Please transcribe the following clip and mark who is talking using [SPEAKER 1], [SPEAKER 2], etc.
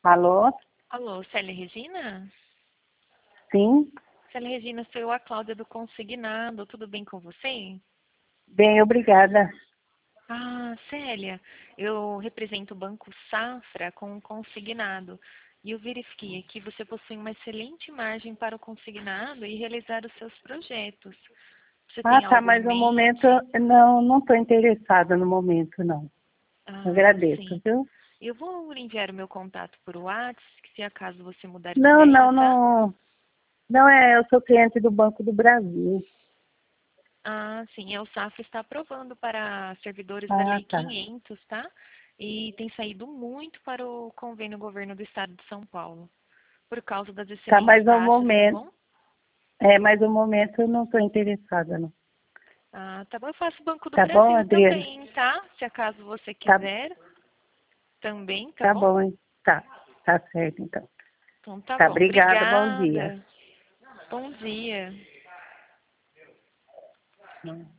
[SPEAKER 1] Alô?
[SPEAKER 2] Alô, Célia Regina?
[SPEAKER 1] Sim?
[SPEAKER 2] Célia Regina, sou eu, a Cláudia do Consignado. Tudo bem com você?
[SPEAKER 1] Bem, obrigada.
[SPEAKER 2] Ah, Célia, eu represento o Banco Safra com o Consignado. E eu verifiquei que você possui uma excelente margem para o consignado e realizar os seus projetos. Você
[SPEAKER 1] Ah,
[SPEAKER 2] tem
[SPEAKER 1] tá,
[SPEAKER 2] algo em
[SPEAKER 1] mas no momento,
[SPEAKER 2] mente?
[SPEAKER 1] não estou interessada no momento, não.
[SPEAKER 2] Ah,
[SPEAKER 1] Agradeço,
[SPEAKER 2] sim.
[SPEAKER 1] viu?
[SPEAKER 2] Eu vou enviar o meu contato por WhatsApp, se acaso você mudar de
[SPEAKER 1] Não,
[SPEAKER 2] ideia,
[SPEAKER 1] não,
[SPEAKER 2] tá?
[SPEAKER 1] não. Não eu sou cliente do Banco do Brasil.
[SPEAKER 2] Ah, sim, o Safra está aprovando para servidores da
[SPEAKER 1] Ah,
[SPEAKER 2] Lei
[SPEAKER 1] tá.
[SPEAKER 2] 500, tá? E tem saído muito para o convênio governo do estado de São Paulo, por causa das
[SPEAKER 1] Tá,
[SPEAKER 2] excelentes
[SPEAKER 1] mas no
[SPEAKER 2] taxas, tá
[SPEAKER 1] momento,
[SPEAKER 2] bom?
[SPEAKER 1] mas no momento eu não estou interessada, não.
[SPEAKER 2] Ah, tá bom, eu faço Banco do
[SPEAKER 1] Tá bom,
[SPEAKER 2] Brasil
[SPEAKER 1] Adriane?
[SPEAKER 2] também, tá? Se acaso você
[SPEAKER 1] Tá,
[SPEAKER 2] quiser, também, tá
[SPEAKER 1] tá
[SPEAKER 2] bom?
[SPEAKER 1] bom, hein? Tá certo, então.
[SPEAKER 2] Então tá
[SPEAKER 1] Tá,
[SPEAKER 2] bom,
[SPEAKER 1] obrigada, bom dia.
[SPEAKER 2] obrigada. Bom dia.